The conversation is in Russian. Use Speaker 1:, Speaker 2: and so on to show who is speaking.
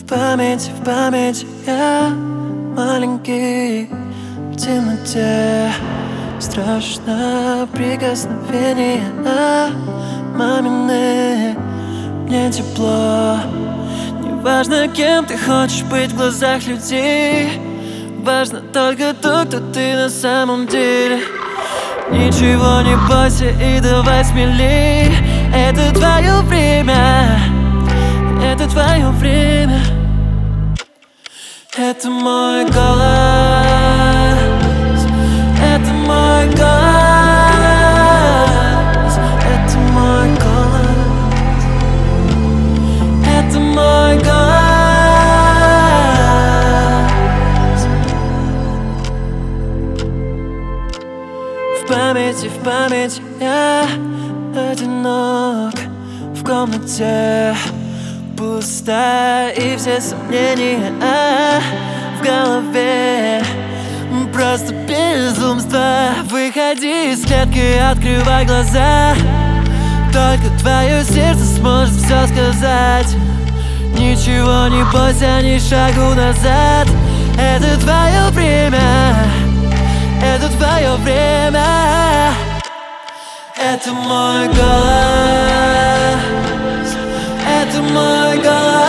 Speaker 1: в памяти я маленький в темноте. Страшно прикосновение мамины. Мне тепло. Неважно, кем ты хочешь быть в глазах людей, важно только то, кто ты на самом деле. Ничего не бойся и давай смелей. Это твое время, это твое время. Это мой голос, это мой голос, это мой голос, это мой голос. В памяти я одинок в комнате. Пусто и все сомнения в голове. Просто безумство. Выходи из клетки, открывай глаза. Только твое сердце сможет все сказать. Ничего не бойся, ни шагу назад. Это твое время, это твое время. Это мой голос, это мой голос,